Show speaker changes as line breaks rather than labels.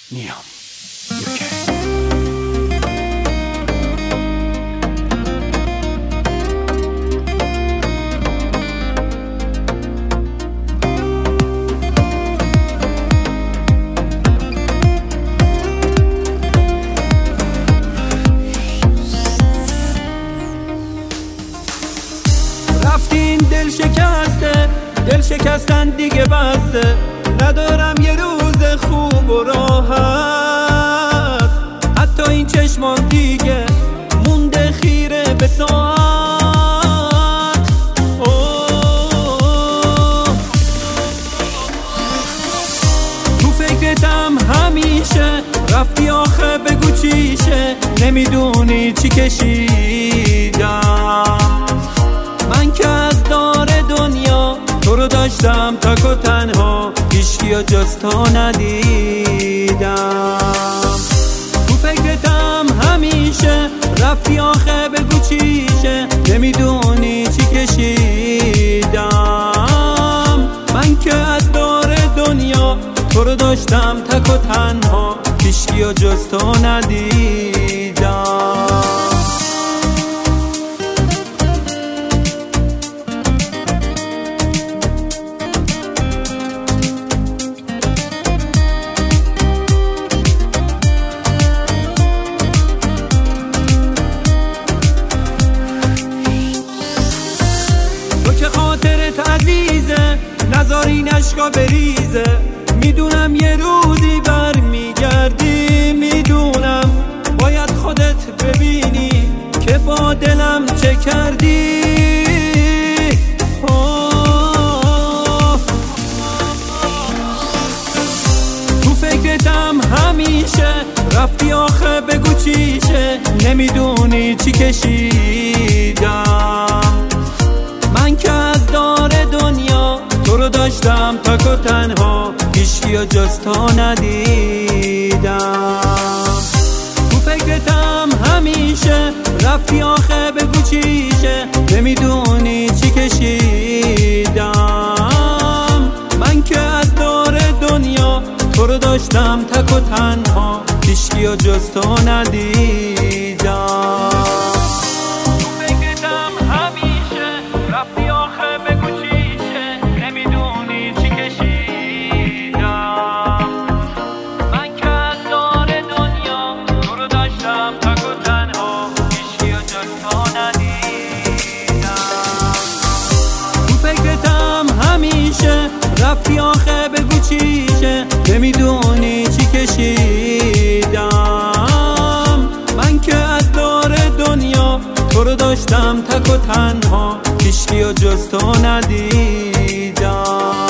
نیام
رفتین دل شکستن دیگه بسته، ندارم یه روز خوب و راحت، حتی این چشمان دیگه مونده خیره به ساعت. تو فکرتم همیشه، رفتی آخه بگو چیشه، نمیدونی چی کشیدم من که از دار دنیا. تو رو داشتم تک و تنها، هیچکیو جز تو ندیدم. تو فکرتم همیشه، رفتی آخه بگو چیشه، نمیدونی چی کشیدم من که از دار دنیا. تو رو داشتم تک و تنها، هیچکیو جز تو ندیدم. خاطرت عزیزه، نذاری نشکا بریزه، میدونم یه روزی برمیگردی، میدونم باید خودت ببینی که با دلم چه کردی. تو فکرتم همیشه، رفتی آخه بگو چیشه، نمیدونی چی کشیدم من که از دار دنیا. تو رو داشتم تک و تنها، هیچکیو جز تو ندیدم. تو فکرتم همیشه، رفتی آخه بگو چیشه، نمیدونی چی کشیدم من که از دار دنیا. تو رو داشتم تک و تنها، هیچکیو جز تو ندیدم. رفتی آخه بگو چیشه، نمیدونی چی کشیدم من که از دار دنیا. تو رو داشتم تک و تنها، هیچکیو جز تو ندیدم.